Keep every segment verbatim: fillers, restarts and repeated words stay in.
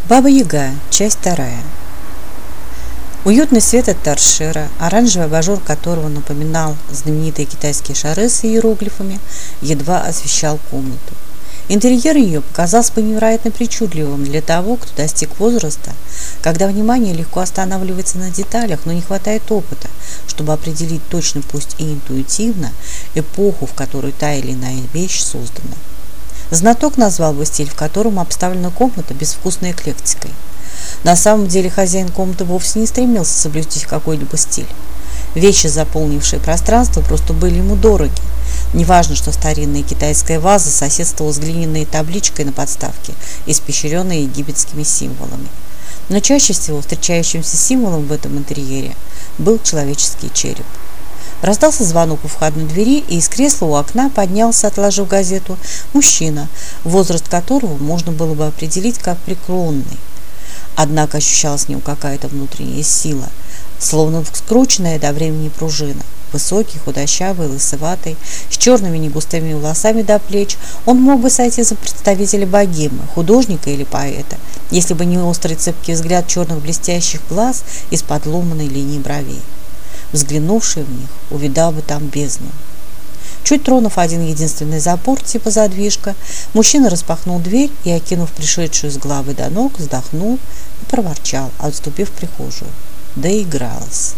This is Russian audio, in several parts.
Баба-Яга. Часть вторая. Уютный свет от торшера, оранжевый абажур которого напоминал знаменитые китайские шары с иероглифами, едва освещал комнату. Интерьер ее показался бы невероятно причудливым для того, кто достиг возраста, когда внимание легко останавливается на деталях, но не хватает опыта, чтобы определить точно, пусть и интуитивно, эпоху, в которой та или иная вещь создана. Знаток назвал бы стиль, в котором обставлена комната безвкусной эклектикой. На самом деле хозяин комнаты вовсе не стремился соблюсти какой-либо стиль. Вещи, заполнившие пространство, просто были ему дороги. Неважно, что старинная китайская ваза соседствовала с глиняной табличкой на подставке, испещренной египетскими символами. Но чаще всего встречающимся символом в этом интерьере был человеческий череп. Раздался звонок у входной двери, и из кресла у окна поднялся, отложив газету, мужчина, возраст которого можно было бы определить как преклонный. Однако ощущалась в нем какая-то внутренняя сила, словно скрученная до времени пружина. Высокий, худощавый, лысоватый, с черными негустыми волосами до плеч, он мог бы сойти за представителя богемы, художника или поэта, если бы не острый цепкий взгляд черных блестящих глаз из-под ломаной линии бровей. Взглянувший в них, увидал бы там бездну. Чуть тронув один единственный запор, типа задвижка, мужчина распахнул дверь и, окинув пришедшую с головы до ног, вздохнул и проворчал, отступив в прихожую. Доигралась.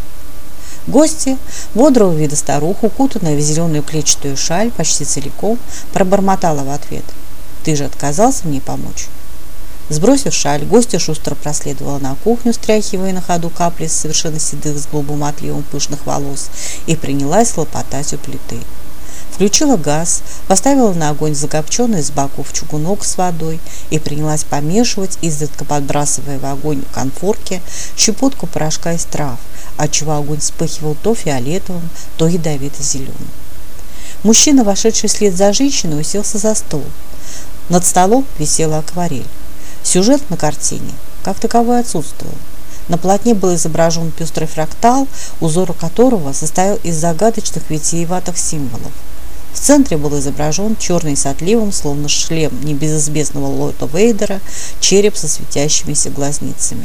Гостья, бодрого вида старуха, укутанная в зеленую клетчатую шаль, почти целиком, пробормотала в ответ: «Ты же отказался мне помочь?» Сбросив шаль, гостья шустро проследовала на кухню, стряхивая на ходу капли с совершенно седых с голубым отливом пышных волос, и принялась хлопотать у плиты. Включила газ, поставила на огонь закопченный с боков чугунок с водой и принялась помешивать, изредка подбрасывая в огонь конфорки щепотку порошка из трав, отчего огонь вспыхивал то фиолетовым, то ядовито-зеленым. Мужчина, вошедший вслед за женщиной, уселся за стол. Над столом висела акварель. Сюжет на картине как таковой отсутствовал. На полотне был изображен пестрый фрактал, узор которого состоял из загадочных витиеватых символов. В центре был изображен черный с отливом, словно шлем небезызвестного лорда Вейдера, череп со светящимися глазницами.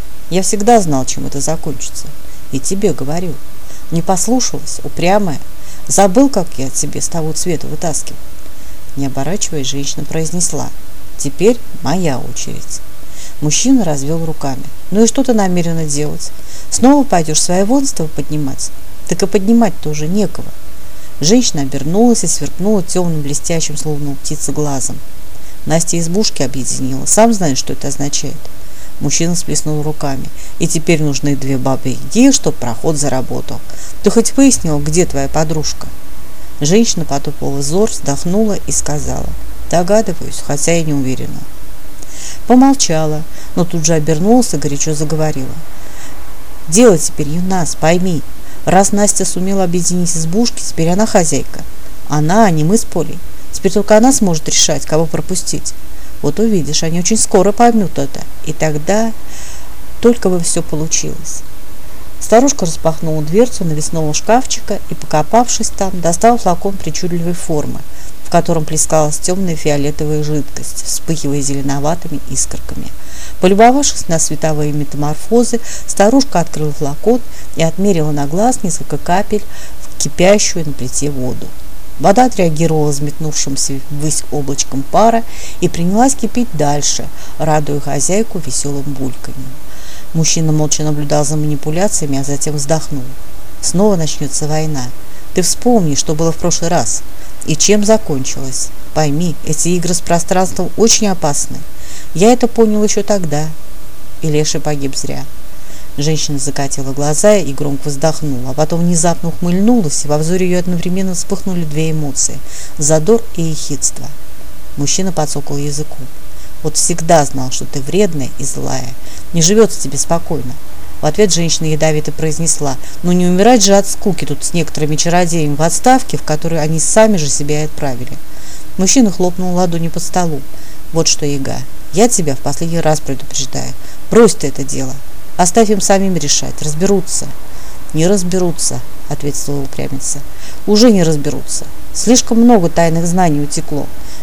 Я всегда знал, чем это закончится. И тебе говорю. Не послушалась, упрямая. Забыл, как я тебе с того цвета вытаскивал. Не оборачиваясь, женщина произнесла: «Теперь моя очередь». Мужчина развел руками. «Ну и что ты намерена делать? Снова пойдешь свое воинство поднимать? Так и поднимать тоже некого». Женщина обернулась и сверкнула темным блестящим, словно у птицы, глазом. Настя избушки объединила. Сам знаешь, что это означает. Мужчина сплеснул руками. «И теперь нужны две бабы-яги, чтоб проход заработал. Ты хоть выяснил, где твоя подружка?» Женщина потупила взор, вздохнула и сказала: «Догадываюсь, хотя и не уверена». Помолчала, но тут же обернулась и горячо заговорила: «Дело теперь не в нас, пойми. Раз Настя сумела объединить избушки, теперь она хозяйка. Она, а не мы с Полей. Теперь только она сможет решать, кого пропустить. Вот увидишь, они очень скоро поймут это. И тогда только бы все получилось». Старушка распахнула дверцу навесного шкафчика и, покопавшись там, достала флакон причудливой формы, в котором плескалась темная фиолетовая жидкость, вспыхивая зеленоватыми искорками. Полюбовавшись на световые метаморфозы, старушка открыла флакон и отмерила на глаз несколько капель в кипящую на плите воду. Вода отреагировала взметнувшимся ввысь облачком пара и принялась кипеть дальше, радуя хозяйку веселым бульканьем. Мужчина молча наблюдал за манипуляциями, а затем вздохнул. «Снова начнется война. Ты вспомни, что было в прошлый раз. И чем закончилось. Пойми, эти игры с пространством очень опасны. Я это понял еще тогда. И Леша погиб зря». Женщина закатила глаза и громко вздохнула, а потом внезапно ухмыльнулась, и во взоре ее одновременно вспыхнули две эмоции – задор и ехидство. Мужчина подсокал языком. «Вот всегда знал, что ты вредная и злая. Не живется тебе спокойно». В ответ женщина ядовито произнесла: «Ну не умирать же от скуки тут с некоторыми чародеями в отставке, в которые они сами же себя и отправили». Мужчина хлопнул ладонью по столу. «Вот что, Яга, я тебя в последний раз предупреждаю. Брось ты это дело. Оставь им самим решать. Разберутся». «Не разберутся», — ответила упрямица. «Уже не разберутся. Слишком много тайных знаний утекло.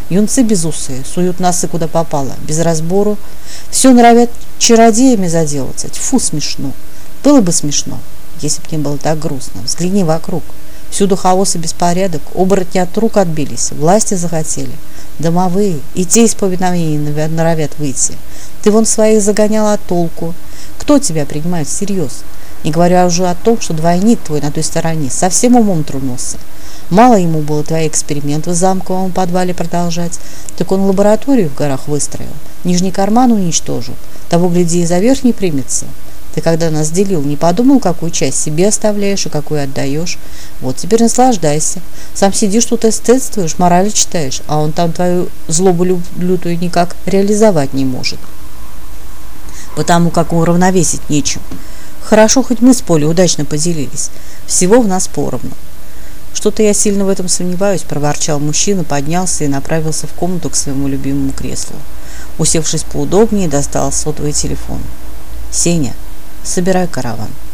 Юнцы безусые, суют носы куда попало, без разбору. Все норовят чародеями заделаться. Тьфу, смешно. Было бы смешно, если б не было так грустно. Взгляни вокруг. Всюду хаос и беспорядок. Оборотни от рук отбились, власти захотели. Домовые, и те из повиновений норовят выйти. Ты вон своих загоняла, от толку. Кто тебя принимает всерьез? Не говоря уже о том, что двойник твой на той стороне совсем умом тронулся. Мало ему было твои эксперименты в замковом подвале продолжать, так он лабораторию в горах выстроил, нижний карман уничтожил, того, гляди, и за верхний примется. Ты, когда нас делил, не подумал, какую часть себе оставляешь и какую отдаешь? Вот теперь наслаждайся. Сам сидишь тут эстетствуешь, морали читаешь, а он там твою злобу лютую никак реализовать не может. Потому как уравновесить нечем. Хорошо, хоть мы с Полей удачно поделились. Всего в нас поровну. Что-то я сильно в этом сомневаюсь, проворчал мужчина, поднялся и направился в комнату к своему любимому креслу. Усевшись поудобнее, достал сотовый телефон. Сеня, собирай караван.